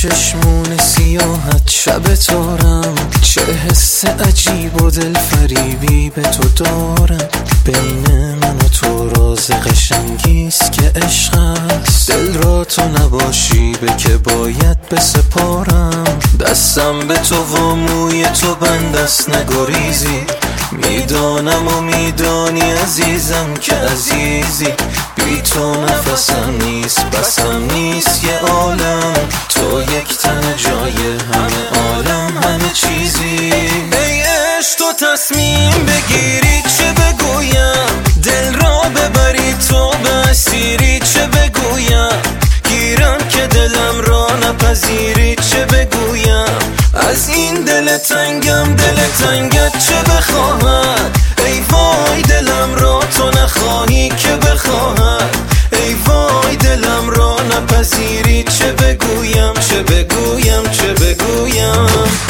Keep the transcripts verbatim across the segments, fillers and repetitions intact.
چشمون سیاحت شب تارم، چه حس عجیب و دل فریبی به تو دارم. بین من و تو راز قشنگیست که عشق است، دل را تو نباشی به که باید بسپارم. دستم به تو و موی تو بند است نگریزی، میدانم و میدانی عزیزم که عزیزی. بی تو نفسم نیست بسم نیست یه عالم، تو یک تن جای همه عالم همه چیزی. ای عشق تو تصمیم بگیری چه بگویم، دل را ببری تو به اسیری چه بگویم. گیرم که دلم را نپذیری چه بگویم. از این دل تنگم دل تنگت چه بخواهد، ای وای دلم را تو نخواهی که بخواهد. ای وای دلم را نپذیری چه بگویم چه بگویم چه بگویم.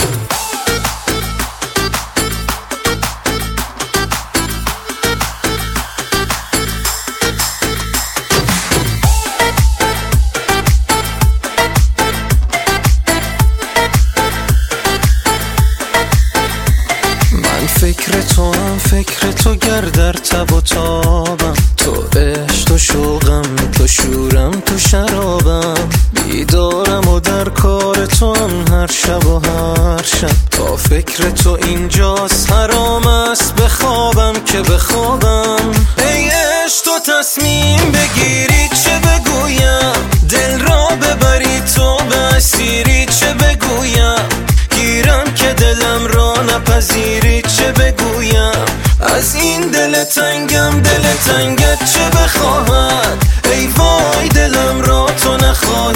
فکر تو هم فکر تو گر در تب و تابم، تو عشق تو شوقم تو شورم تو شرابم. بیدارم و در کار تو هم هر شب و هر شب، تا فکر تو اینجاست حرام است بخوابم که بخوابم. ای عشق تو تصمیم بگیری چه بگویم، دل را ببری تو به اسیری چه بگویم. گیرم که دلم را نپذیری چه بگویم. از این دل تنگم دل تنگت چه بخواهد، ای وای دلم را تو نخواهی